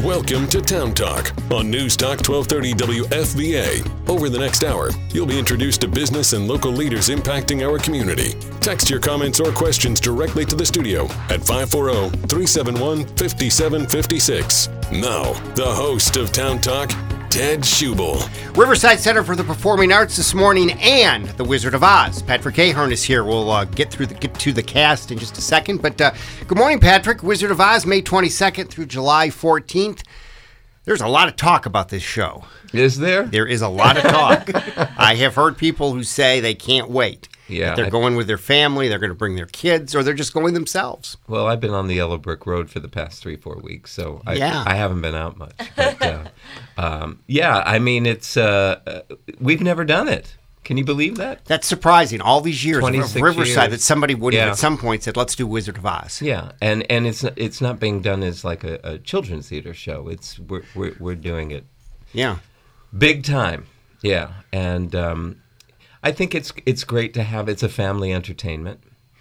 Welcome to Town Talk on News Talk 1230 WFVA. Over the next hour, you'll be introduced to business and local leaders impacting our community. Text your comments or questions directly to the studio at 540-371-5756. Now, the host of Town Talk, Ted Schubel. Riverside Center for the Performing Arts this morning and The Wizard of Oz. Patrick Ahern is here. We'll get to the cast in just a second. But good morning, Patrick. Wizard of Oz, May 22nd through July 14th. There's a lot of talk about this show. Is there? There is a lot of talk. I have heard people who say they can't wait. Yeah, they're going with their family, they're going to bring their kids, or they're just going themselves. Well, I've been on the Yellow Brick Road for the past 3-4 weeks, so I haven't been out much. But, yeah, I mean, it's we've never done it. Can you believe that? That's surprising. All these years of Riverside, years. That somebody would have at some point said, let's do Wizard of Oz. Yeah, and it's not being done as like a children's theater show. We're doing it. Yeah. Big time. Yeah, and I think it's great to have. It's a family entertainment.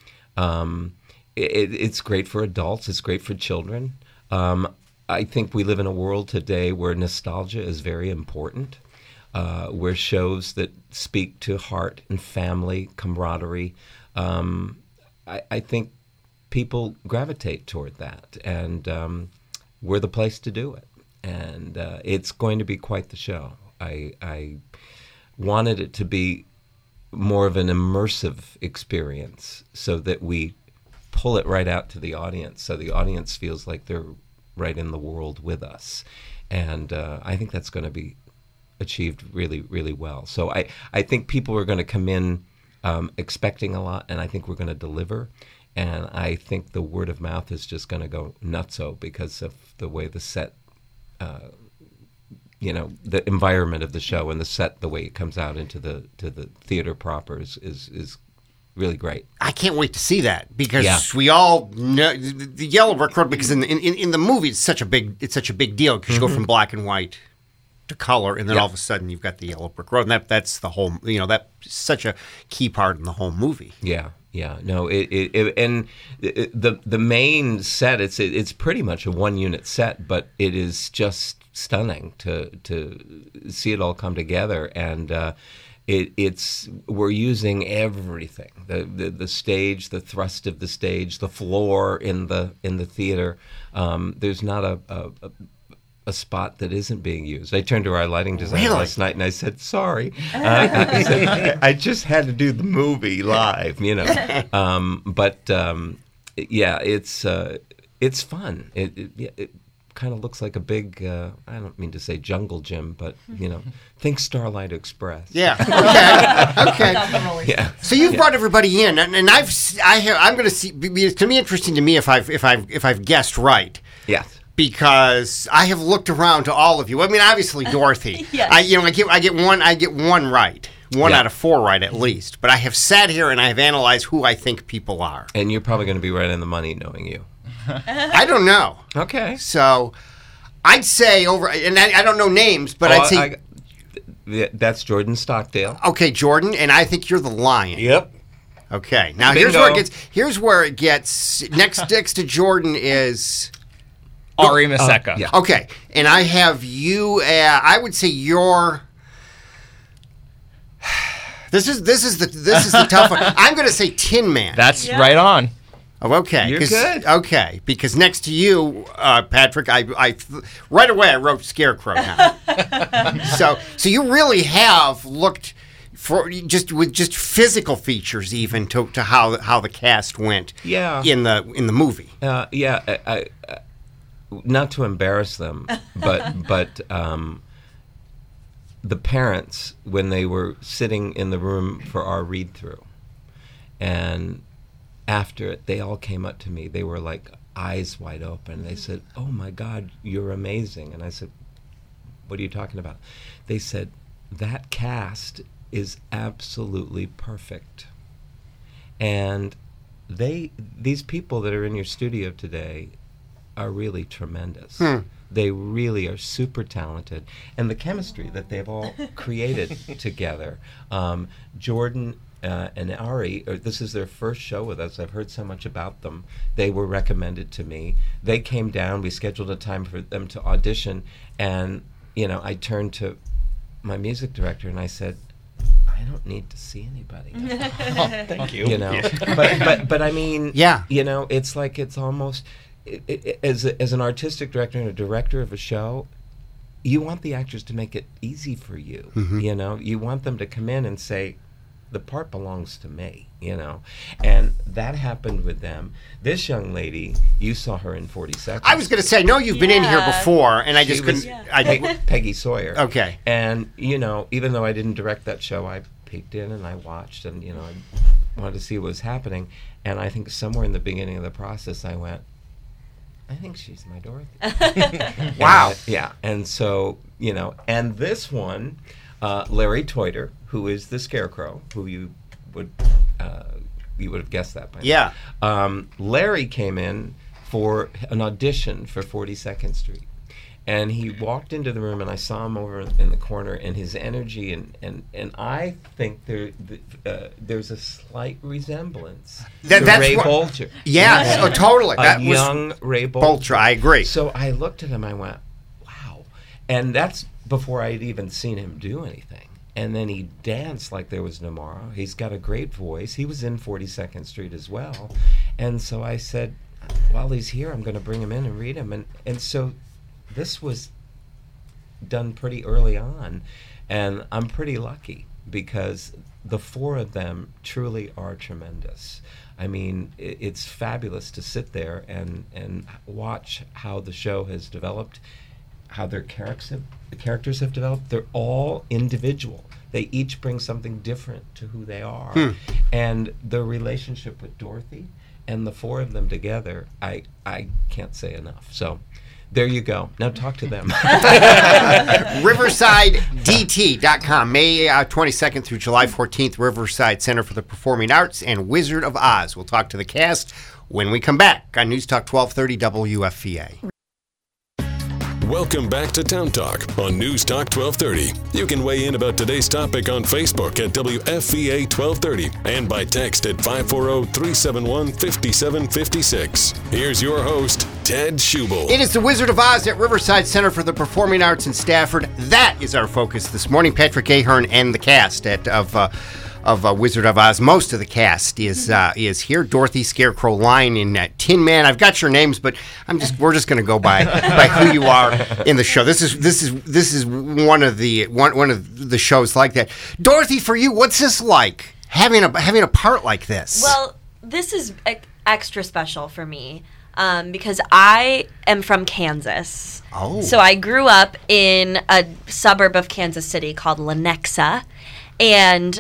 It's great for adults. It's great for children. I think we live in a world today where nostalgia is very important. Where shows that speak to heart and family, camaraderie. I think people gravitate toward that, and we're the place to do it. And it's going to be quite the show. I wanted it to be more of an immersive experience so that we pull it right out to the audience, so the audience feels like they're right in the world with us. And I think that's going to be achieved really, really well. So I think people are going to come in expecting a lot, and I think we're going to deliver. And I think the word of mouth is just going to go nutso because of the way the set the environment of the show and the set, the way it comes out into the theater proper is really great. I can't wait to see that because we all know the Yellow Brick Road, because in the movie it's such a big deal because you go from black and white to color, and then all of a sudden you've got the Yellow Brick Road, and that's the whole, that's such a key part in the whole movie. Yeah. No, and the main set, it's pretty much a 1-unit set, but it is just stunning to see it all come together, and we're using everything, the stage, the thrust of the stage, the floor in the theater. There's not a spot that isn't being used. I turned to our lighting designer last night and I said, sorry. I said, I just had to do the movie live, But it's fun. It kind of looks like a big, I don't mean to say jungle gym, but, think Starlight Express. Yeah. Okay. Yeah. So you've brought everybody in, and I'm going to see, it's going to be interesting to me if I've guessed right. Yes. Because I have looked around to all of you. I mean, obviously Dorothy. Yes. I get one right. One out of 4 right at least. But I have sat here and I have analyzed who I think people are. And you're probably going to be right on the money knowing you. I don't know. Okay. So I'd say and I don't know names, but I'd say that's Jordan Stockdale. Okay, Jordan, and I think you're the Lion. Yep. Okay. Now Bingo. here's where it gets next to Jordan is Ari Maseka. Yeah. Okay, and I have you. I would say you're. This is the tough one. I'm going to say Tin Man. That's right on. Oh, okay. You're good. Okay, because next to you, Patrick, I right away I wrote Scarecrow now. so you really have looked for just physical features even to how the cast went. Yeah. In the movie. I not to embarrass them, but the parents, when they were sitting in the room for our read-through, and after it, they all came up to me. They were like eyes wide open. They said, "Oh my God, you're amazing." And I said, "What are you talking about?" They said, "That cast is absolutely perfect." And these people that are in your studio today are really tremendous. They really are super talented. And the chemistry that they've all created together. Jordan and Ari, this is their first show with us. I've heard so much about them. They were recommended to me. They came down. We scheduled a time for them to audition, and I turned to my music director and I said, I don't need to see anybody. Thank you. But I mean, it's like it's almost as an artistic director and a director of a show, you want the actors to make it easy for you. You want them to come in and say, the part belongs to me, and that happened with them. This young lady, you saw her in 40 Seconds. I was going to say, no, you've been in here before, and I just couldn't. Peggy Sawyer. Okay. And even though I didn't direct that show, I peeked in and I watched, and I wanted to see what was happening. And I think somewhere in the beginning of the process, I went, I think she's my Dorothy. Wow. Yeah. And so and this one, Larry Toiter, who is the Scarecrow, who you would have guessed that by now. Yeah. Larry came in for an audition for 42nd Street. And he walked into the room, and I saw him over in the corner, and his energy, and I think there's a slight resemblance to Ray Bolger. Yes, totally. That young Ray Bolger, I agree. So I looked at him, I went, wow. And that's before I had even seen him do anything. And then he danced like there was no tomorrow. He's got a great voice. He was in 42nd Street as well. And so I said, while he's here, I'm going to bring him in and read him. And so this was done pretty early on, and I'm pretty lucky because the four of them truly are tremendous. I mean, it's fabulous to sit there and watch how the show has developed, how the characters have developed. They're all individual. They each bring something different to who they are. And the relationship with Dorothy and the four of them together, I can't say enough. So there you go. Now talk to them. RiversideDT.com, May 22nd through July 14th, Riverside Center for the Performing Arts and Wizard of Oz. We'll talk to the cast when we come back on News Talk 1230 WFVA. Welcome back to Town Talk on News Talk 1230. You can weigh in about today's topic on Facebook at WFVA 1230 and by text at 540-371-5756. Here's your host, Ted Schubel. It is the Wizard of Oz at Riverside Center for the Performing Arts in Stafford. That is our focus this morning. Patrick Ahern and the cast of Wizard of Oz. Most of the cast is here. Dorothy, Scarecrow, Lion, and Tin Man. I've got your names, but we're just going to go by who you are in the show. This is one of the shows like that. Dorothy, for you, what's this like having a part like this? Well, this is extra special for me because I am from Kansas. Oh, so I grew up in a suburb of Kansas City called Lenexa. And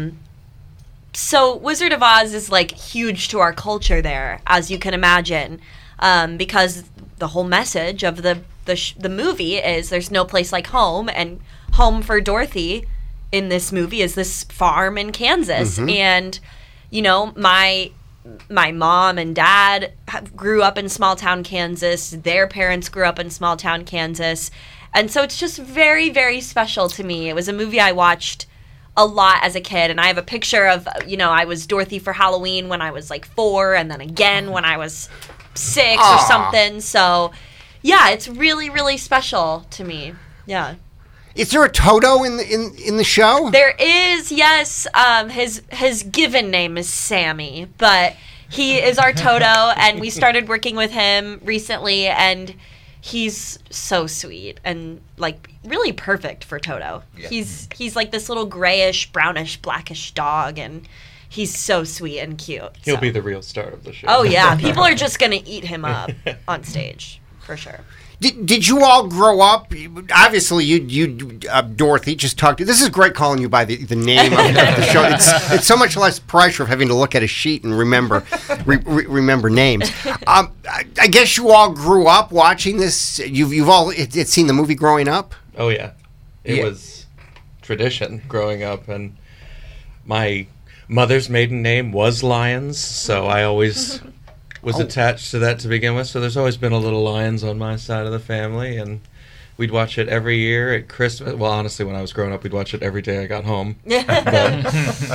so Wizard of Oz is like huge to our culture there, as you can imagine, because the whole message of the movie is there's no place like home, and home for Dorothy in this movie is this farm in Kansas. And my mom and dad grew up in small town Kansas. Their parents grew up in small town Kansas, and so it's just very, very special to me. It was a movie I watched a lot as a kid, and I have a picture of, I was Dorothy for Halloween when I was like 4, and then again when I was 6 or something. So, yeah, it's really, really special to me. Yeah. Is there a Toto in the show? There is, yes. His given name is Sammy, but he is our Toto, and we started working with him recently, and he's so sweet and like really perfect for Toto. Yeah. He's like this little grayish, brownish, blackish dog, and he's so sweet and cute. He'll be the real star of the show. Oh yeah, people are just gonna eat him up on stage for sure. Did you all grow up? Obviously, you Dorothy, just talked to. This is great calling you by the name of the show. It's so much less pressure of having to look at a sheet and remember names. I guess you all grew up watching this. You've all seen the movie growing up. Oh yeah, it was tradition growing up, and my mother's maiden name was Lyons, so I always was attached to that to begin with. So there's always been a little Lyons on my side of the family, and we'd watch it every year at Christmas. Well, honestly, when I was growing up, we'd watch it every day I got home.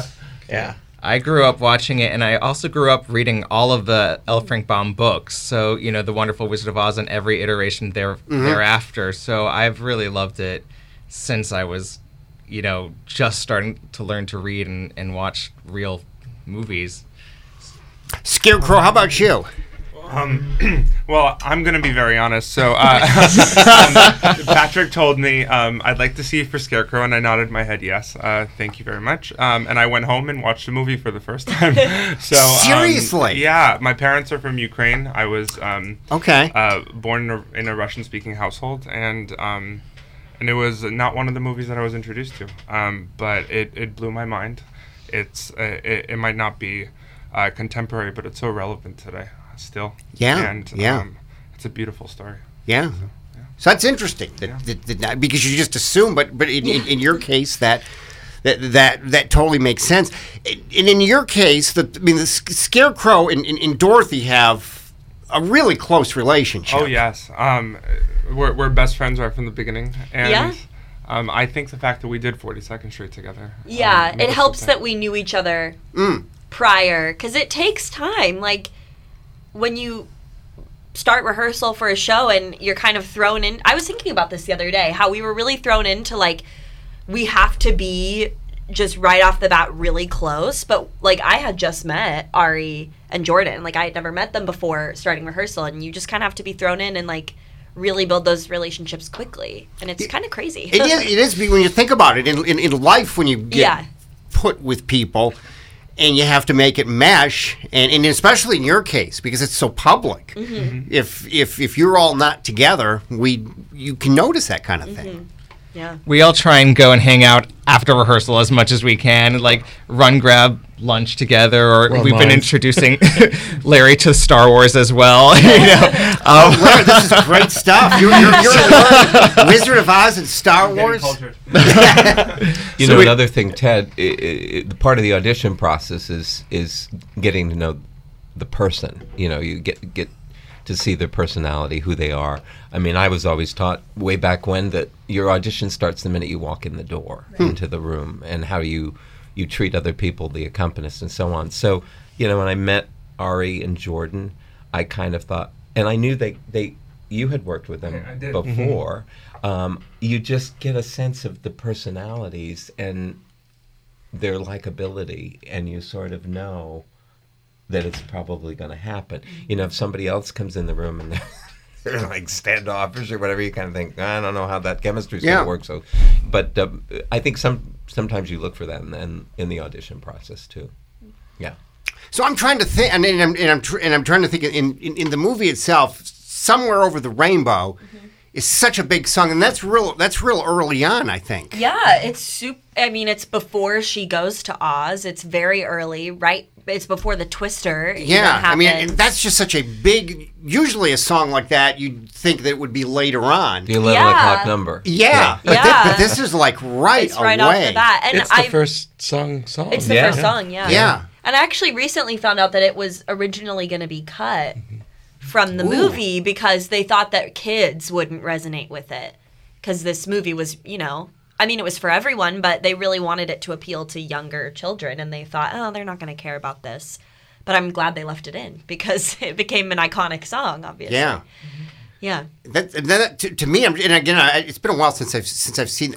Yeah. I grew up watching it, and I also grew up reading all of the L. Frank Baum books. So, The Wonderful Wizard of Oz and every iteration thereafter. So I've really loved it since I was, just starting to learn to read and watch real movies. Scarecrow, how about you? Well, I'm going to be very honest. So Patrick told me I'd like to see you for Scarecrow, and I nodded my head yes. Thank you very much. And I went home and watched the movie for the first time. So Seriously? Yeah. My parents are from Ukraine. I was born in a Russian-speaking household, and it was not one of the movies that I was introduced to. But it blew my mind. It might not be contemporary, but it's so relevant today. Still, and it's a beautiful story. So that's interesting that because you just assume, but in your case that totally makes sense. And in your case, the Scarecrow and Dorothy have a really close relationship. Oh yes, we're best friends right from the beginning, and I think the fact that we did 42nd Street together. It helps that we knew each other prior, because it takes time. Like, when you start rehearsal for a show and you're kind of thrown in, I was thinking about this the other day, how we were really thrown into, like, we have to be just right off the bat really close. But, like, I had just met Ari and Jordan. Like, I had never met them before starting rehearsal, and you just kind of have to be thrown in and, like, really build those relationships quickly. And it's kind of crazy. It is when you think about it. In life, when you get put with people, and you have to make it mesh, and especially in your case because it's so public. Mm-hmm. If you're all not together, you can notice that kind of thing. Yeah, we all try and go and hang out after rehearsal as much as we can, like run grab lunch together, or we've been introducing Larry to Star Wars as well. Larry, this is great stuff. You're Wizard of Oz and Star Wars. Another thing, Ted, the part of the audition process is getting to know the person. You get to see their personality, who they are. I mean, I was always taught way back when that your audition starts the minute you walk in the door into the room, and how you treat other people, the accompanists, and so on. So, when I met Ari and Jordan, I kind of thought, and I knew you had worked with them before. You just get a sense of the personalities and their likability, and you sort of know that it's probably going to happen. If somebody else comes in the room and they're like standoffish or whatever, you kind of think, I don't know how that chemistry's going to work. So, but I think sometimes you look for that in the audition process too. Yeah. So I'm trying to think, and I'm trying to think in the movie itself, Somewhere Over the Rainbow is such a big song, and that's real early on, I think. Yeah, it's before she goes to Oz. It's very early, right? It's before the Twister. Yeah, I mean, that's just such a big. Usually, a song like that, you'd think that it would be later on. The 11 o'clock number. Yeah, but this is like it's away. Right off the bat, and it's the first song. It's the first song. Yeah. And I actually recently found out that it was originally going to be cut from the movie because they thought that kids wouldn't resonate with it, because this movie was, it was for everyone, but they really wanted it to appeal to younger children, and they thought, they're not going to care about this. But I'm glad they left it in, because it became an iconic song, obviously. Yeah. Yeah. That to me, and again, it's been a while since I've seen.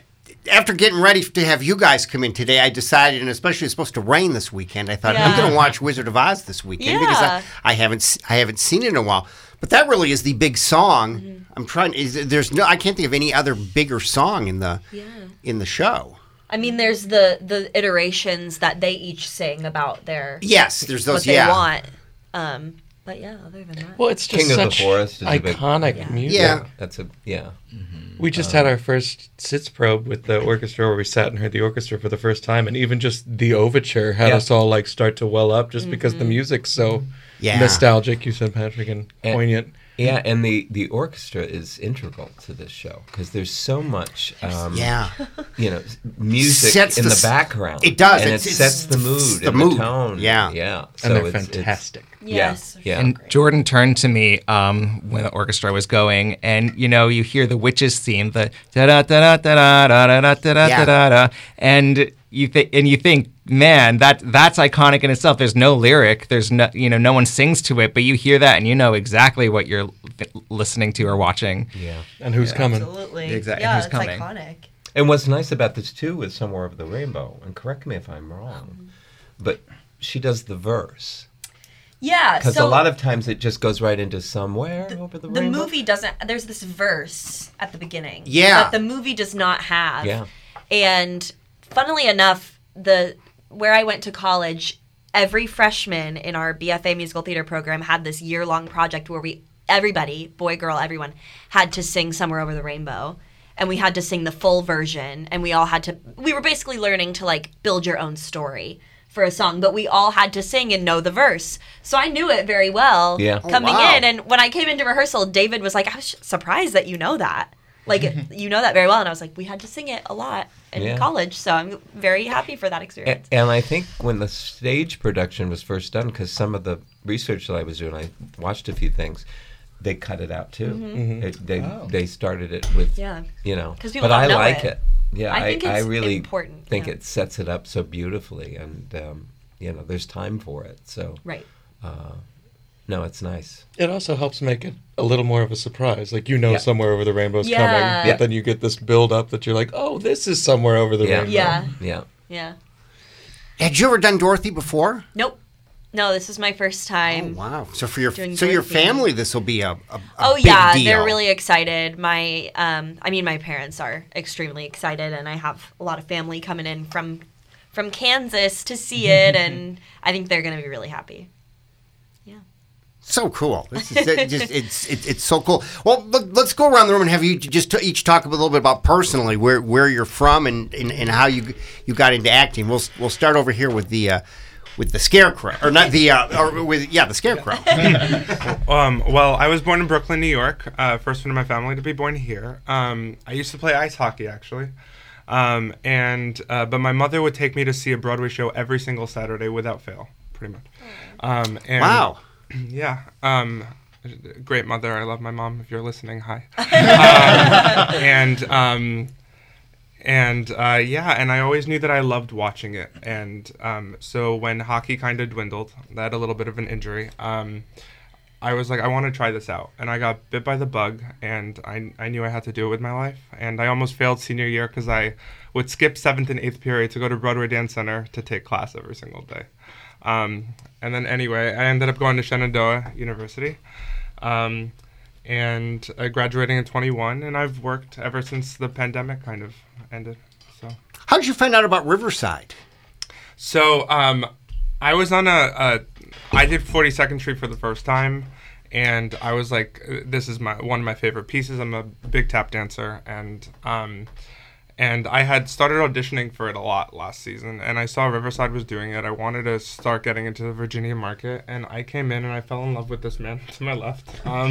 After getting ready to have you guys come in today, I decided, and especially it's supposed to rain this weekend, I thought I'm going to watch Wizard of Oz this weekend because I haven't seen it in a while. But that really is the big song. Mm-hmm. I'm trying. I can't think of any other bigger song in the show. I mean, there's the iterations that they each sing about their there's those what they want. But other than that, well, it's just King such of the Forest is iconic music. Yeah, that's We just had our first sits probe with the orchestra, where we sat and heard the orchestra for the first time, and even just the overture had us all like start to well up just because the music's so nostalgic. You said, Patrick, and poignant. Yeah, and the orchestra is integral to this show because there's so much, music in the background. It does. And it sets the mood, the tone. Yeah. So and they're fantastic. Yes. Yeah. And Jordan turned to me when the orchestra was going, and you hear the witches theme, the da da da da da da da da da da da, and you think, man, that's iconic in itself. There's no lyric. There's no one sings to it, but you hear that and you know exactly what you're listening to or watching. Yeah. And who's coming. Absolutely. Exactly. Yeah, Who's it's coming. iconic. And what's nice about this too is Somewhere Over the Rainbow, and correct me if I'm wrong, but she does the verse. Yeah, Because so a lot of times it just goes right into Somewhere Over the the Rainbow. movie doesn't. There's this verse at the beginning. Yeah. That the movie does not have. Yeah. And funnily enough, where I went to college, every freshman in our BFA musical theater program had this year-long project where everybody, boy, girl, everyone, had to sing Somewhere Over the Rainbow. And we had to sing the full version. And we were basically learning to like build your own story for a song, but we all had to sing and know the verse. So I knew it very well coming in. And when I came into rehearsal, David was like, I was surprised that you know that. Like, you know that very well. And I was like, we had to sing it a lot in college. So I'm very happy for that experience. And I think when the stage production was first done, because some of the research that I was doing, I watched a few things, they cut it out too. Mm-hmm. They started it with, because people but I don't know like it. Yeah, I think I it's really important. think it sets it up so beautifully, and there's time for it. So right. No, it's nice. It also helps make it a little more of a surprise. Like, Somewhere Over the Rainbow's coming, but then you get this build up that you're like, oh, this is Somewhere Over the Rainbow. Yeah. Had you ever done Dorothy before? Nope. No, this is my first time. Oh, wow. So for your Dorothy. family, this will be a big deal. They're really excited. My parents are extremely excited, and I have a lot of family coming in from Kansas to see it, and I think they're going to be really happy. Yeah. So cool. This is it's so cool. Well, let's go around the room and have you just each talk a little bit about personally where you're from and how you got into acting. We'll start over here with the Scarecrow, or not the the Scarecrow. Well, I was born in Brooklyn, New York. First one in my family to be born here. I used to play ice hockey, actually, but my mother would take me to see a Broadway show every single Saturday without fail, pretty much. Wow. Yeah. Great mother. I love my mom. If you're listening, hi. And I always knew that I loved watching it. And so when hockey kind of dwindled, I had a little bit of an injury, I was like, I want to try this out. And I got bit by the bug, and I knew I had to do it with my life. And I almost failed senior year because I would skip 7th and 8th period to go to Broadway Dance Center to take class every single day. And then anyway, I ended up going to Shenandoah University. And graduating in 21, and I've worked ever since the pandemic kind of ended. So, how did you find out about Riverside? So, I was on I did 42nd Street for the first time, and I was like, this is one of my favorite pieces. I'm a big tap dancer, and I had started auditioning for it a lot last season, and I saw Riverside was doing it. I wanted to start getting into the Virginia market, and I came in and I fell in love with this man to my left.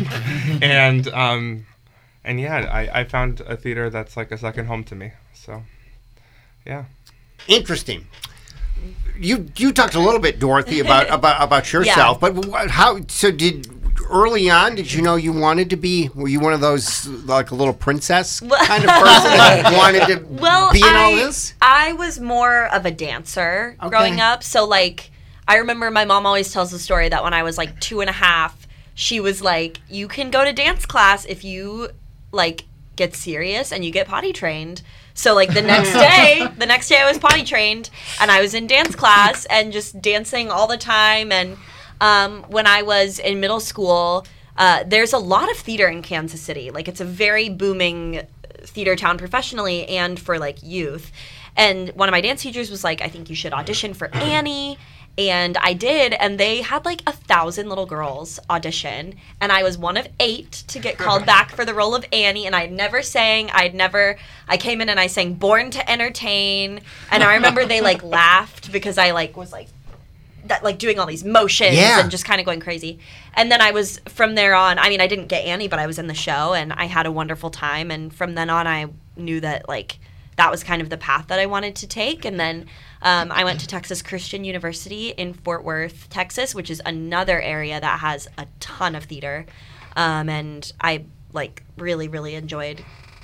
I found a theater that's like a second home to me. So, yeah. Interesting. You talked a little bit, Dorothy, about yourself, but how? So early on, did you know you wanted to be? Were you one of those like a little princess kind of person that wanted to be in all this? I was more of a dancer growing up. So like, I remember my mom always tells the story that when I was like 2.5, she was like, "You can go to dance class if you like get serious and you get potty trained." So like the next day I was potty trained and I was in dance class and just dancing all the time. And when I was in middle school, there's a lot of theater in Kansas City. Like it's a very booming theater town professionally and for like youth. And one of my dance teachers was like, I think you should audition for Annie. And I did, and they had like 1,000 little girls audition, and I was one of 8 to get called back for the role of Annie, and I never sang. I came in and I sang Born to Entertain, and I remember they like laughed because I like was like that, like doing all these motions and just kind of going crazy. And then I was, from there on, I mean, I didn't get Annie, but I was in the show, and I had a wonderful time, and from then on I knew that like that was kind of the path that I wanted to take. And then I went to Texas Christian University in Fort Worth, Texas, which is another area that has a ton of theater. And I like really, really enjoyed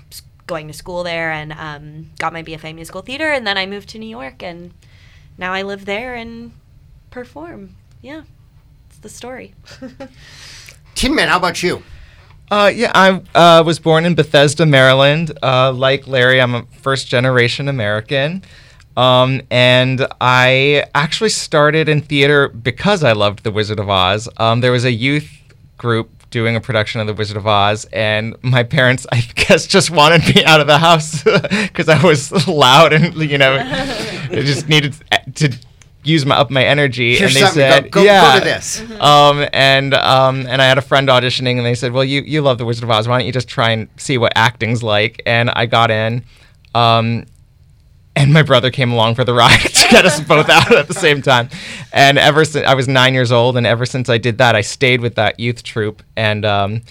going to school there and got my BFA musical theater, and then I moved to New York, and now I live there and perform. Yeah, it's the story. Tin Man, how about you? I was born in Bethesda, Maryland. Like Larry, I'm a first-generation American. And I actually started in theater because I loved The Wizard of Oz. There was a youth group doing a production of The Wizard of Oz, and my parents, I guess, just wanted me out of the house because I was loud and, I just needed to use up my energy. Here's and they said, go to this. And I had a friend auditioning, and they said, well, you love The Wizard of Oz. Why don't you just try and see what acting's like? And I got in. And my brother came along for the ride to get us both out at the same time. And ever since I was 9 years old, and ever since I did that, I stayed with that youth troupe. And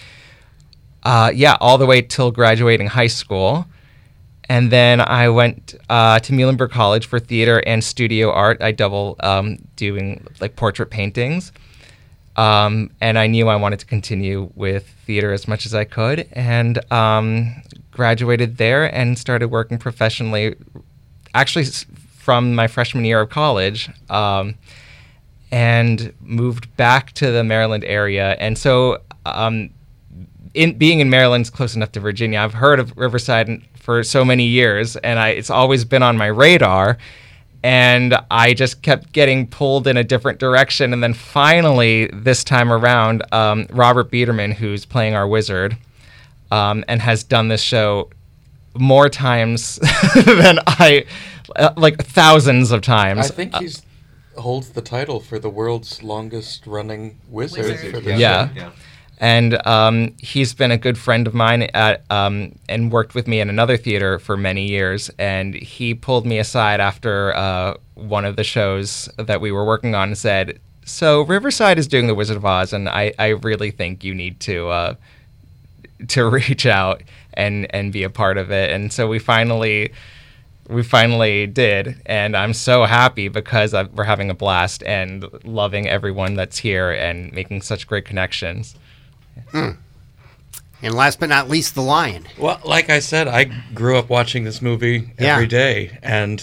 all the way till graduating high school. And then I went to Muhlenberg College for theater and studio art. I double doing like portrait paintings. And I knew I wanted to continue with theater as much as I could. And graduated there and started working professionally actually from my freshman year of college, and moved back to the Maryland area. And so being in Maryland is close enough to Virginia. I've heard of Riverside for so many years, and it's always been on my radar. And I just kept getting pulled in a different direction. And then finally, this time around, Robert Biederman, who's playing our wizard, and has done this show more times than like thousands of times. I think he holds the title for the world's longest running wizard. For the show. And he's been a good friend of mine and worked with me in another theater for many years. And he pulled me aside after one of the shows that we were working on and said, so Riverside is doing The Wizard of Oz, and I really think you need to reach out and be a part of it. And so we finally did, and I'm so happy because we're having a blast and loving everyone that's here and making such great connections. And last but not least, The Lion. Well, like I said, I grew up watching this movie every day, and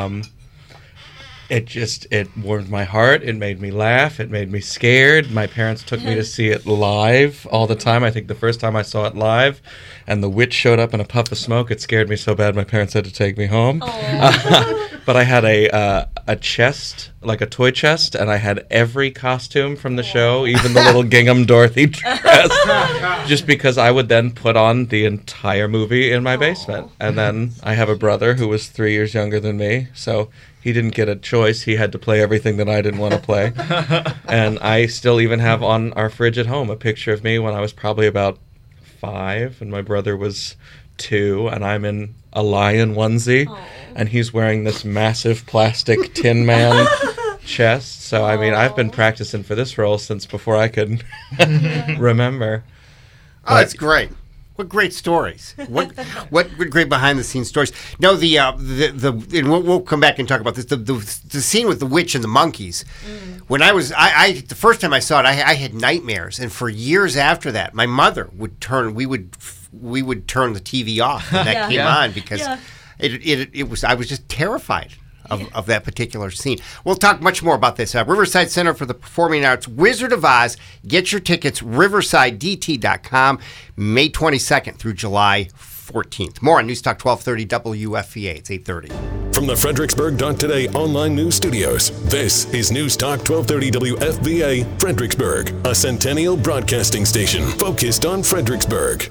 it warmed my heart. It made me laugh. It made me scared. My parents took me to see it live all the time. I think the first time I saw it live and the witch showed up in a puff of smoke, it scared me so bad my parents had to take me home. But I had a chest, like a toy chest, and I had every costume from the show, even the little gingham Dorothy dress, just because I would then put on the entire movie in my basement. And then I have a brother who was 3 years younger than me, so he didn't get a choice. He had to play everything that I didn't want to play. And I still even have on our fridge at home a picture of me when I was probably about 5 and my brother was 2, and I'm in a lion onesie. Aww. And he's wearing this massive plastic Tin Man chest. So, I mean, I've been practicing for this role since before I could remember. Oh, that's great. What great stories! What great behind the scenes stories. No, and we'll come back and talk about this. The scene with the witch and the monkeys. When the first time I saw it, I had nightmares, and for years after that, my mother would turn. We would turn the TV off when that came on because it was. I was just terrified of that particular scene. We'll talk much more about this. Riverside Center for the Performing Arts, Wizard of Oz. Get your tickets, riversidedt.com, May 22nd through July 14th. More on News Talk 1230 WFVA. It's 8:30. From the Fredericksburg.Today online news studios, this is News Talk 1230 WFVA, Fredericksburg, a centennial broadcasting station focused on Fredericksburg.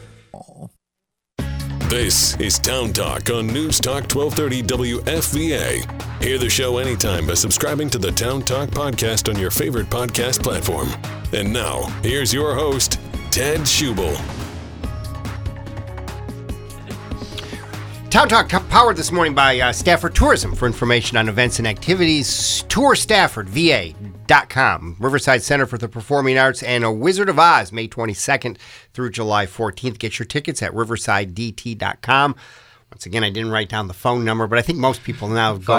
This is Town Talk on News Talk 1230 WFVA. Hear the show anytime by subscribing to the Town Talk podcast on your favorite podcast platform. And now, here's your host, Ted Schubel. Town Talk powered this morning by Stafford Tourism. For information on events and activities, tourstaffordva.com. Riverside Center for the Performing Arts and a Wizard of Oz, May 22nd through July 14th. Get your tickets at riversidedt.com. Once again, I didn't write down the phone number, but I think most people now go...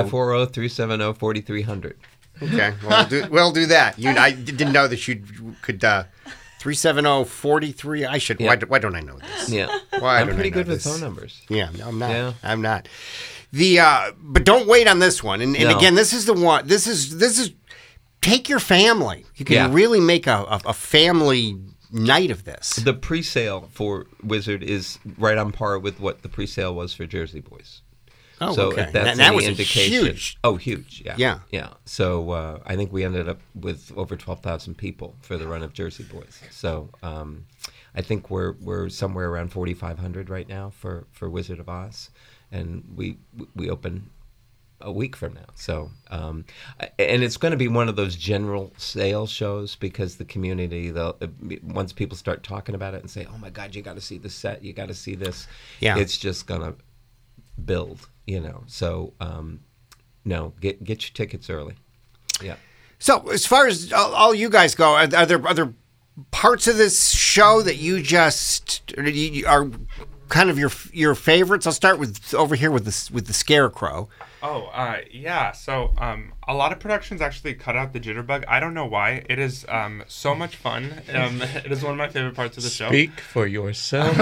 540-370-4300. Okay, we'll do that. I didn't know that you could 370-43. I should. Yeah. Why don't I know this? Yeah. Why I'm don't pretty I know good with this? phone numbers. Yeah, no, I'm not. Yeah. I'm not. But don't wait on this one. And No. again, this is the one. This is take your family. You can really make a family night of this. The pre-sale for Wizard is right on par with what the pre-sale was for Jersey Boys. Oh, so okay. if that's And that any was a indication, huge. Oh, huge! Yeah, Yeah. So I think we ended up with over 12,000 people for the run of Jersey Boys. So I think we're somewhere around 4,500 right now for Wizard of Oz, and we open a week from now. So and it's going to be one of those general sales shows because the community, once people start talking about it and say, "Oh my God, you got to see this set, you got to see this," it's just going to build. So no, get your tickets early. Yeah. So as far as all you guys go, are there other parts of this show that you just are kind of your favorites? I'll start with over here with the Scarecrow. Oh, yeah. So a lot of productions actually cut out the jitterbug. I don't know why. It is so much fun. It is one of my favorite parts of the show. Speak for yourself.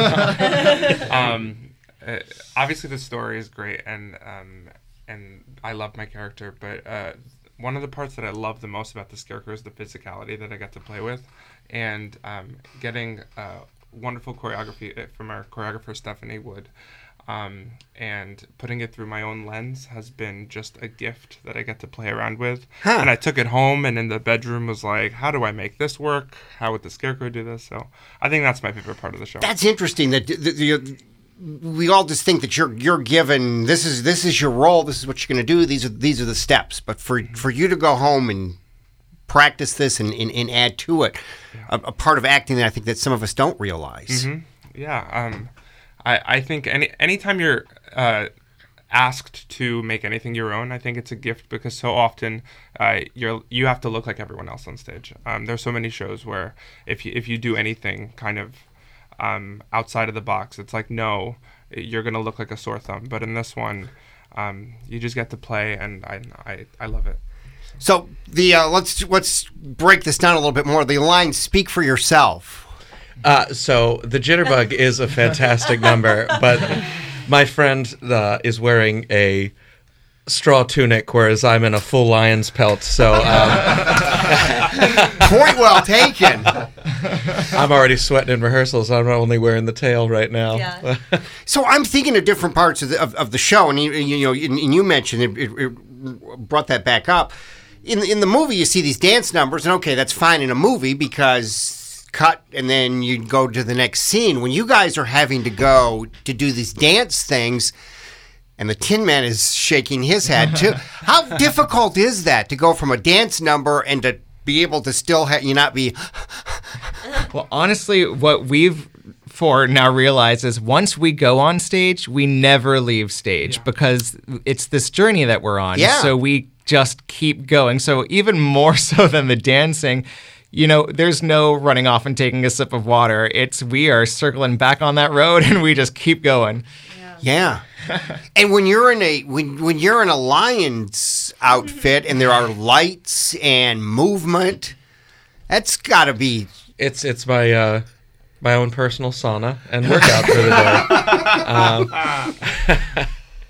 Obviously, the story is great, and I love my character. But one of the parts that I love the most about the Scarecrow is the physicality that I got to play with, and getting wonderful choreography from our choreographer Stephanie Wood, and putting it through my own lens has been just a gift that I get to play around with. And I took it home, and in the bedroom was like, how do I make this work? How would the Scarecrow do this? So I think that's my favorite part of the show. That's interesting that we all just think that you're given this is your role, this is what you're going to do, these are the steps. But for you to go home and practice this and add to it, a part of acting that I think that some of us don't realize. Mm-hmm. Yeah, I think anytime you're asked to make anything your own, I think it's a gift because so often you have to look like everyone else on stage. There's so many shows where if you do anything kind of outside of the box, it's like, no, you're gonna look like a sore thumb. But in this one, you just get to play, and I love it. So the let's break this down a little bit more. The line "Speak for yourself." So the jitterbug is a fantastic number, but my friend is wearing a straw tunic, whereas I'm in a full lion's pelt. So point well taken. I'm already sweating in rehearsals. I'm only wearing the tail right now. Yeah. So I'm thinking of different parts of the show, and you mentioned it brought that back up. In the movie, you see these dance numbers, and okay, that's fine in a movie because cut, and then you go to the next scene. When you guys are having to go to do these dance things, and the Tin Man is shaking his head too. How difficult is that to go from a dance number and to be able to still not be? Well, honestly, what we've for now realized is once we go on stage, we never leave stage because it's this journey that we're on. Yeah. So we just keep going. So even more so than the dancing, there's no running off and taking a sip of water. We are circling back on that road and we just keep going. Yeah. And when you're in a lion's outfit and there are lights and movement, that's got to be. It's my my own personal sauna and workout for the day.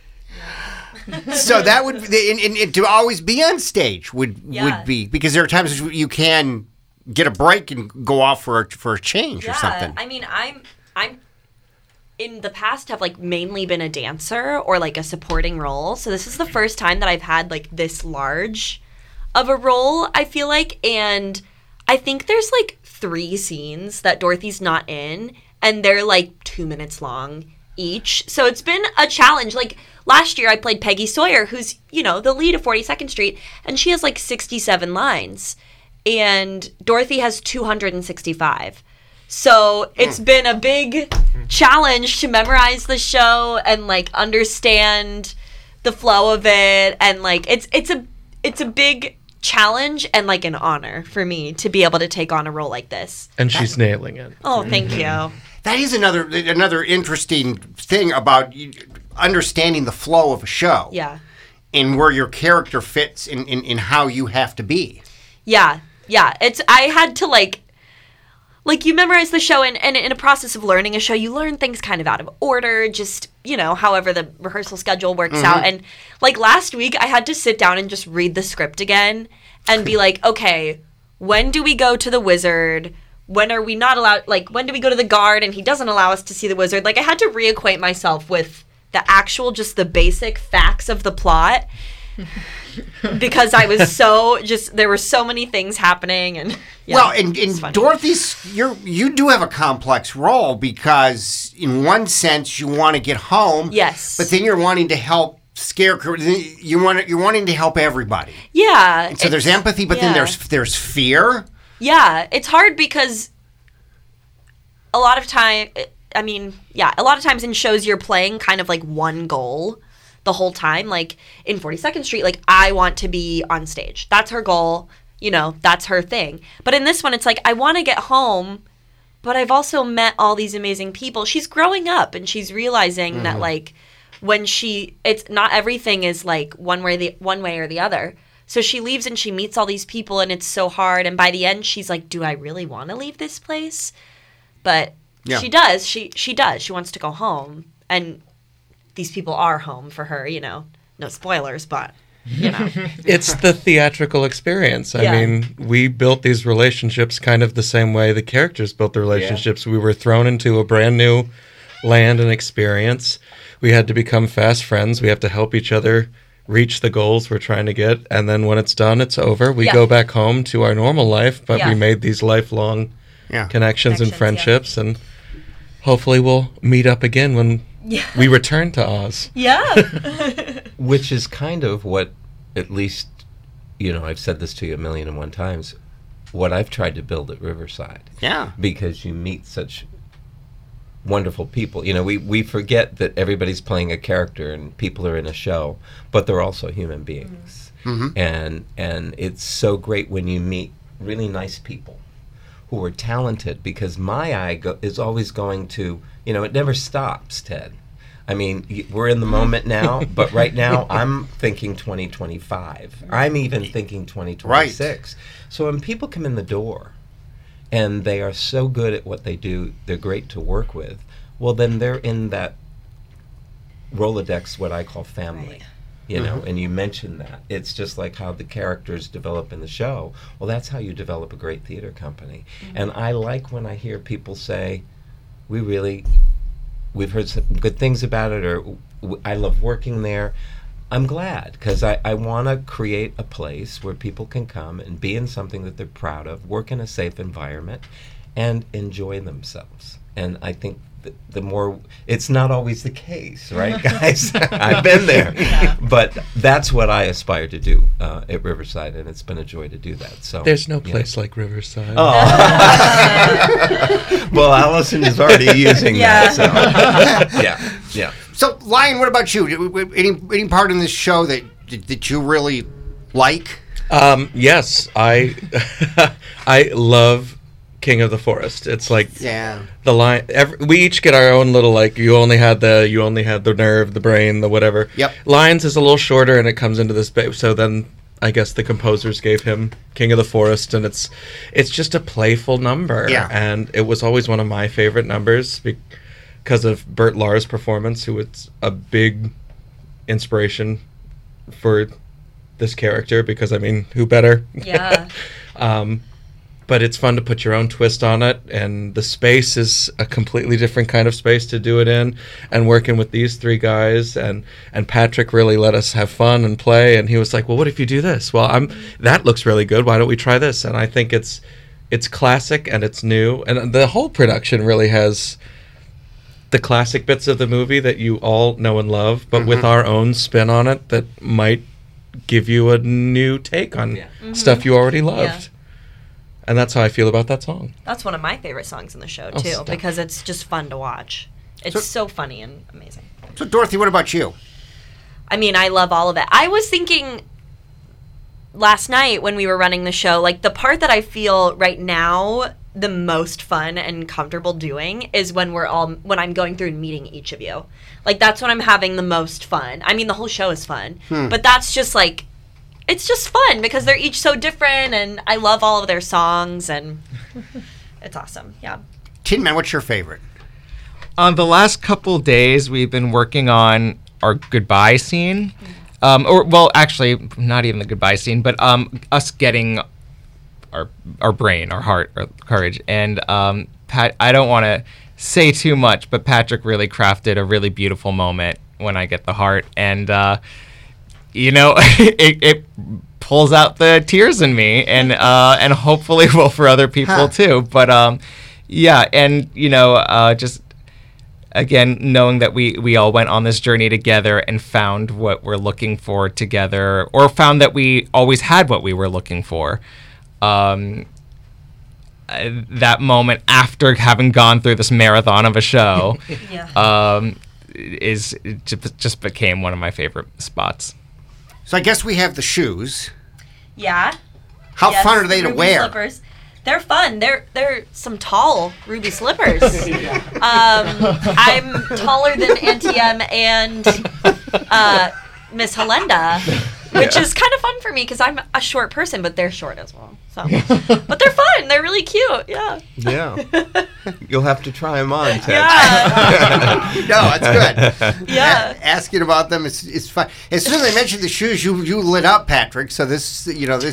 So that would and to always be on stage would be, because there are times you can get a break and go off for a change or something. I mean, I'm in the past have mainly been a dancer or a supporting role. So this is the first time that I've had this large of a role, I feel like. And I think there's 3 scenes that Dorothy's not in, and they're 2 minutes long each. So it's been a challenge. Last year I played Peggy Sawyer, who's, the lead of 42nd Street, and she has 67 lines. And Dorothy has 265. So it's been a big challenge to memorize the show and understand the flow of it, and it's a big challenge and an honor for me to be able to take on a role like this. And she's nailing it. Oh, thank you. That is another interesting thing about understanding the flow of a show. Yeah. And where your character fits in how you have to be. Yeah. Yeah. I had to like you memorize the show, and in a process of learning a show, you learn things kind of out of order, just, you know, however the rehearsal schedule works out. And like last week, I had to sit down and just read the script again and be like, okay, when do we go to the wizard? When are we not allowed? Like, when do we go to the guard and he doesn't allow us to see the wizard? Like, I had to reacquaint myself with the actual, just the basic facts of the plot. Because I was there were so many things happening, and and Dorothy's, you do have a complex role, because in one sense you want to get home, yes, but then you're wanting to help Scarecrow. You're wanting to help everybody, yeah. And so there's empathy, but then there's fear. Yeah, it's hard because a lot of times in shows you're playing kind of like one goal the whole time. Like in 42nd Street, like I want to be on stage. That's her goal. You know, that's her thing. But in this one, it's like I want to get home, but I've also met all these amazing people. She's growing up and she's realizing that like it's not everything is like one way or the other. So she leaves and she meets all these people, and it's so hard. And by the end, she's like, do I really want to leave this place? But she does. She does. She wants to go home. And these people are home for her, you know. No spoilers, but, you know. It's the theatrical experience. I mean, we built these relationships kind of the same way the characters built the relationships. We were thrown into a brand new land and experience. We had to become fast friends. We have to help each other reach the goals we're trying to get. And then when it's done, it's over. We go back home to our normal life, but we made these lifelong connections and friendships. And hopefully we'll meet up again when we return to Oz. Yeah. Which is kind of what, at least, you know, I've said this to you 1,000,001 times, what I've tried to build at Riverside. Yeah. Because you meet such wonderful people. You know, we forget that everybody's playing a character and people are in a show, but they're also human beings. Mm-hmm. And it's so great when you meet really nice people who are talented, because my eye is always going to, you know, it never stops, Ted. I mean, we're in the moment now, but right now I'm thinking 2025. I'm even thinking 2026. Right. So when people come in the door and they are so good at what they do, they're great to work with, well, then they're in that Rolodex, what I call family. Right. You know, and you mentioned that. It's just like how the characters develop in the show. Well, that's how you develop a great theater company. Mm-hmm. And I like when I hear people say, we've heard some good things about it, or I love working there. I'm glad, because I want to create a place where people can come and be in something that they're proud of, work in a safe environment, and enjoy themselves. And I think the more, it's not always the case, right, guys? I've been there. Yeah. But that's what I aspire to do at Riverside, and it's been a joy to do that. So there's no place like Riverside. Oh. Well, Allison is already using that. So. Yeah. So, Lion, what about you? Any part in this show that you really like? Yes, I love King of the Forest. It's like the line. We each get our own little, like, you only had the nerve, the brain, the whatever. Yep. Lions is a little shorter, and it comes into this. So then I guess the composers gave him King of the Forest, and it's just a playful number. Yeah. And it was always one of my favorite numbers because of Bert Lahr's performance, who was a big inspiration for this character. Because I mean, who better? Yeah. But it's fun to put your own twist on it, and the space is a completely different kind of space to do it in. And working with these three guys, and Patrick really let us have fun and play. And he was like, "Well, what if you do this? Well, that looks really good. Why don't we try this?" And I think it's classic and it's new, and the whole production really has the classic bits of the movie that you all know and love, but with our own spin on it that might give you a new take on stuff you already loved. Yeah. And that's how I feel about that song. That's one of my favorite songs in the show, too, because it's just fun to watch. It's so funny and amazing. So, Dorothy, what about you? I mean, I love all of it. I was thinking last night when we were running the show, like, the part that I feel right now the most fun and comfortable doing is when I'm going through and meeting each of you. Like, that's when I'm having the most fun. I mean, the whole show is fun. But that's just, like, it's just fun because they're each so different, and I love all of their songs, and it's awesome. Yeah. Tin Man, what's your favorite? On the last couple days, we've been working on our goodbye scene. Actually, not even the goodbye scene, but us getting our brain, our heart, our courage. And Pat, I don't want to say too much, but Patrick really crafted a really beautiful moment when I get the heart. And, it pulls out the tears in me, and hopefully will for other people too. But, just... Again, knowing that we all went on this journey together and found what we're looking for together, or found that we always had what we were looking for. That moment after having gone through this marathon of a show just became one of my favorite spots. So I guess we have the shoes. Yeah. How fun are they to ruby wear? Slippers. They're fun. They're some tall ruby slippers. I'm taller than Auntie M and Miss Helenda, which is kind of fun for me because I'm a short person, but they're short as well. So, but they're fun. They're really cute. Yeah. Yeah. You'll have to try them on, Ted. Yeah. No, it's good. Yeah. Asking about them is fun. As soon as I mentioned the shoes, you lit up, Patrick. So this.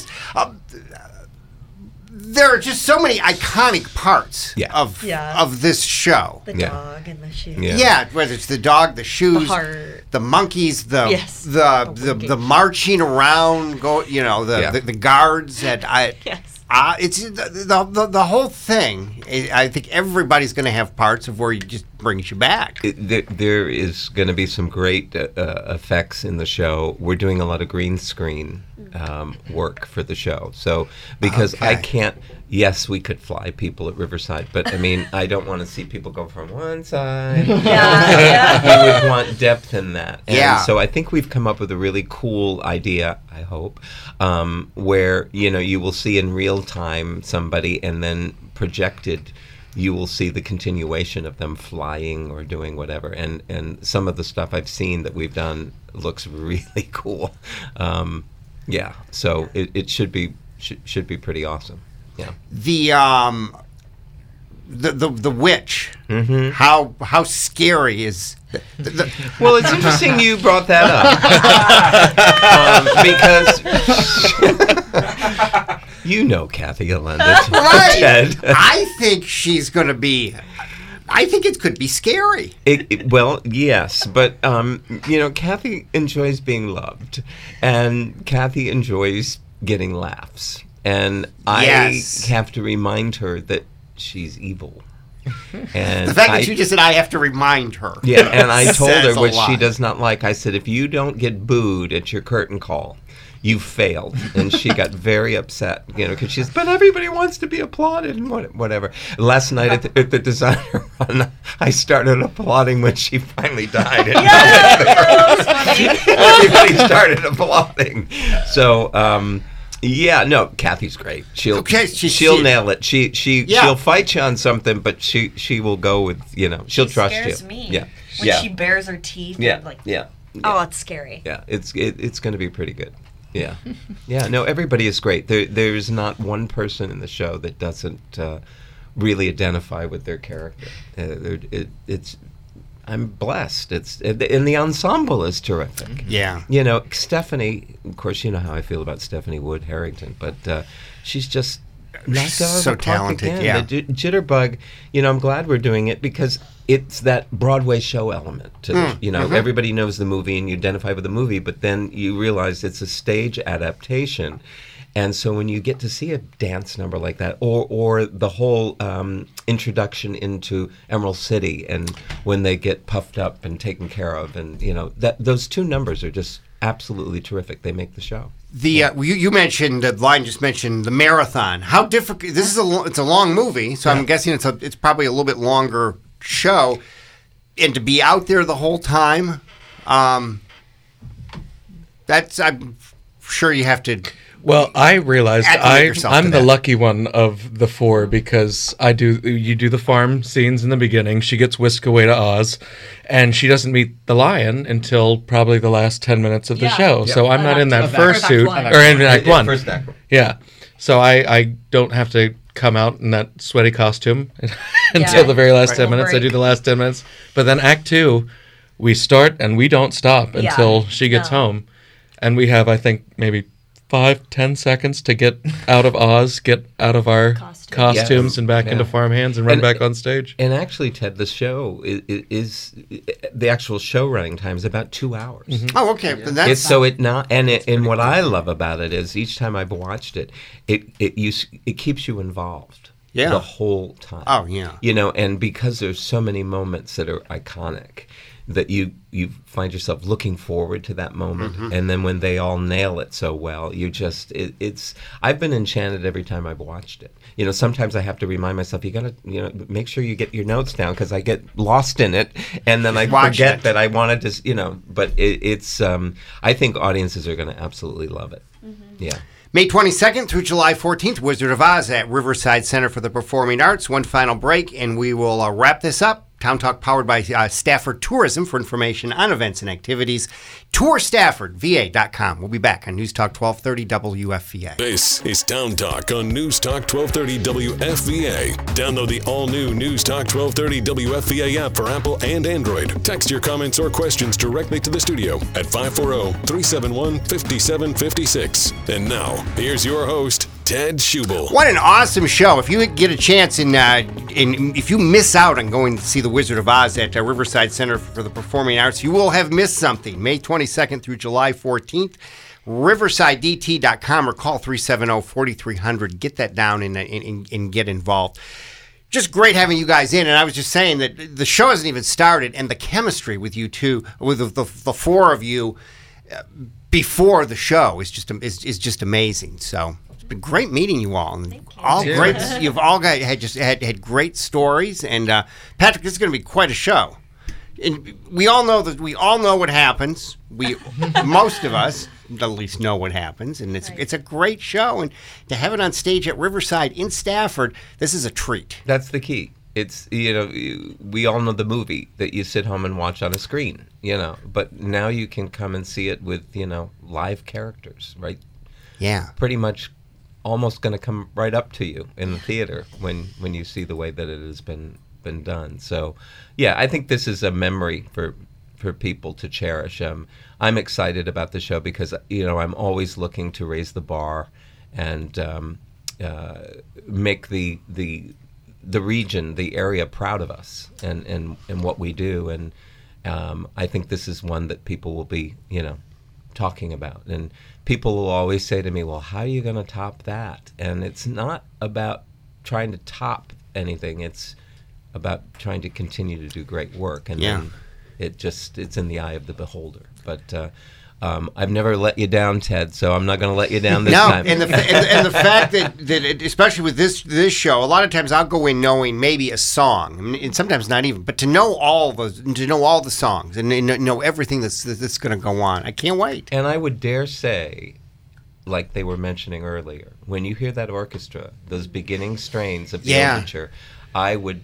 There are just so many iconic parts of this show. The dog and the shoes. Yeah, whether it's the dog, the shoes, the heart, the monkeys, the marching around, the guards. It's the whole thing. I think everybody's going to have parts of where it just brings you back. There is going to be some great effects in the show. We're doing a lot of green screen work for the show. So because I can't. Yes, we could fly people at Riverside, but I mean, I don't want to see people go from one side. You would want depth in that. And so I think we've come up with a really cool idea, I hope, where, you will see in real time somebody, and then projected you will see the continuation of them flying or doing whatever. And some of the stuff I've seen that we've done looks really cool. So it should be pretty awesome. Yeah. The witch. Mm-hmm. How scary is? Well, it's interesting you brought that up because Kathy Helenda, right? I think she's going to be. I think it could be scary. Well, yes, but Kathy enjoys being loved, and Kathy enjoys getting laughs. And I have to remind her that she's evil. And the fact that you just said I have to remind her. Yeah, and I told her what she does not like. I said, if you don't get booed at your curtain call, you failed. And she got very upset, because she's, but everybody wants to be applauded and whatever. Last night at the designer run, I started applauding when she finally died. Everybody started applauding. So, Kathy's great. She'll nail it. She'll fight you on something, but she will go with she'll trust you. She scares me. Yeah. When she bares her teeth. Oh, it's scary. Yeah, it's going to be pretty good. Yeah, No, everybody is great. There's not one person in the show that doesn't really identify with their character. I'm blessed. And the ensemble is terrific. Yeah. Stephanie, of course, you know how I feel about Stephanie Wood Harrington, but she's just so talented. Again. Yeah. The Jitterbug, I'm glad we're doing it because it's that Broadway show element. Everybody knows the movie and you identify with the movie, but then you realize it's a stage adaptation. And so when you get to see a dance number like that, or the whole introduction into Emerald City, and when they get puffed up and taken care of, and those two numbers are just absolutely terrific. They make the show. You mentioned the line just mentioned the marathon. How difficult? This is it's a long movie, so I'm guessing it's probably a little bit longer show, and to be out there the whole time, I'm sure you have to. Well, I realized I'm the lucky one of the four because you do the farm scenes in the beginning. She gets whisked away to Oz, and she doesn't meet the lion until probably the last 10 minutes of the show. Yeah. So I'm not in that fursuit or in Act 1. First act. Yeah. So I don't have to come out in that sweaty costume until the very last 10 minutes. I do the last 10 minutes. But then Act 2, we start and we don't stop until she gets home. And we have, I think, maybe 5-10 seconds to get out of Oz, get out of our costumes and back into farm hands and run back on stage. And actually, Ted, the show is the actual show running time is about 2 hours. Mm-hmm. Oh, okay. Yeah. And what I love about it is each time I've watched it, it keeps you involved. Yeah. The whole time. Oh, yeah. And because there's so many moments that are iconic, that you find yourself looking forward to that moment, and then when they all nail it so well, you just it's. I've been enchanted every time I've watched it. Sometimes I have to remind myself, you gotta make sure you get your notes down because I get lost in it, and then I forget that I wanted to. But it's. I think audiences are going to absolutely love it. Yeah. May 22nd through July 14th, Wizard of Oz at Riverside Center for the Performing Arts. One final break, and we will wrap this up. Town Talk powered by Stafford Tourism. For information on events and activities, tourstaffordva.com. We'll be back on News Talk 1230 WFVA. This is Town Talk on News Talk 1230 WFVA. Download the all-new News Talk 1230 WFVA app for Apple and Android. Text your comments or questions directly to the studio at 540-371-5756. And now, here's your host, Ted Schubel. What an awesome show. If you get a chance and if you miss out on going to see The Wizard of Oz at Riverside Center for the Performing Arts, you will have missed something. May 22nd through July 14th, riversidedt.com or call 370-4300. Get that down and get involved. Just great having you guys in. And I was just saying that the show hasn't even started, and the chemistry with you two, with the four of you before the show is just amazing. So it's been great meeting you all. And all great. You've all had great stories. And Patrick, this is going to be quite a show. And we all know what happens. Most of us at least know what happens, and it's a great show. And to have it on stage at Riverside in Stafford, this is a treat. That's the key. It's we all know the movie that you sit home and watch on a screen, but now you can come and see it with live characters, right? Yeah, pretty much almost going to come right up to you in the theater when you see the way that it has been done. So yeah, I think this is a memory for people to cherish. I'm excited about the show because I'm always looking to raise the bar and make the region, the area, proud of us and what we do. And I think this is one that people will be talking about. And people will always say to me, well, how are you going to top that? And it's not about trying to top anything. It's about trying to continue to do great work. And then it's in the eye of the beholder. But I've never let you down, Ted, so I'm not going to let you down this time. And the fact that especially with this show, a lot of times I'll go in knowing maybe a song, and sometimes not even, but to know all the songs and know everything that's going to go on, I can't wait. And I would dare say, like they were mentioning earlier, when you hear that orchestra, those beginning strains of the overture, I would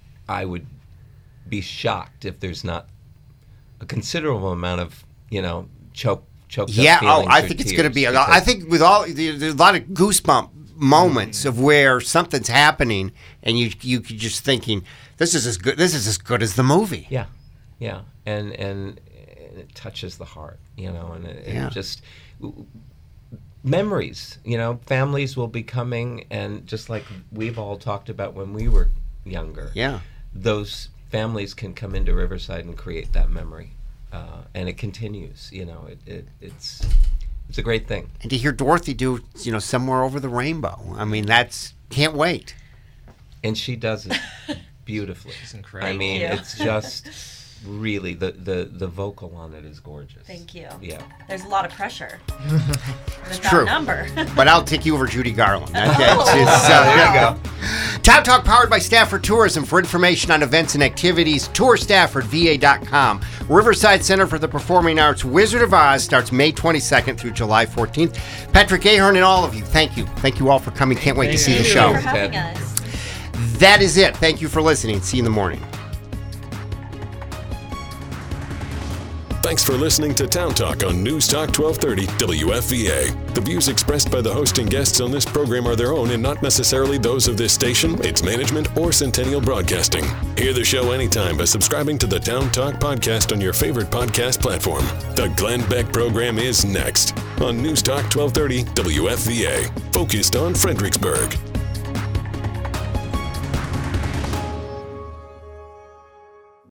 be shocked if there's not a considerable amount of choked up feelings. I think it's going to be. I think with there's a lot of goosebump moments of where something's happening, and you could just thinking, this is as good as the movie. Yeah, and it touches the heart, and just memories. Families will be coming, and just like we've all talked about when we were younger. Yeah, those families can come into Riverside and create that memory. And it continues, it's a great thing. And to hear Dorothy do, Somewhere Over the Rainbow, I mean, can't wait. And she does it beautifully. She's incredible. I mean, it's just really, the vocal on it is gorgeous. Thank you. Yeah. There's a lot of pressure. It's true. Number. But I'll take you over Judy Garland. There you go. Town Talk powered by Stafford Tourism. For information on events and activities, tourstaffordva.com. Riverside Center for the Performing Arts, Wizard of Oz starts May 22nd through July 14th. Patrick Ahern and all of you, thank you. Thank you all for coming. Can't wait to see the show. Thank you for having us. That is it. Thank you for listening. See you in the morning. Thanks for listening to Town Talk on News Talk 1230 WFVA. The views expressed by the host and guests on this program are their own and not necessarily those of this station, its management, or Centennial Broadcasting. Hear the show anytime by subscribing to the Town Talk podcast on your favorite podcast platform. The Glenn Beck program is next on News Talk 1230 WFVA, focused on Fredericksburg.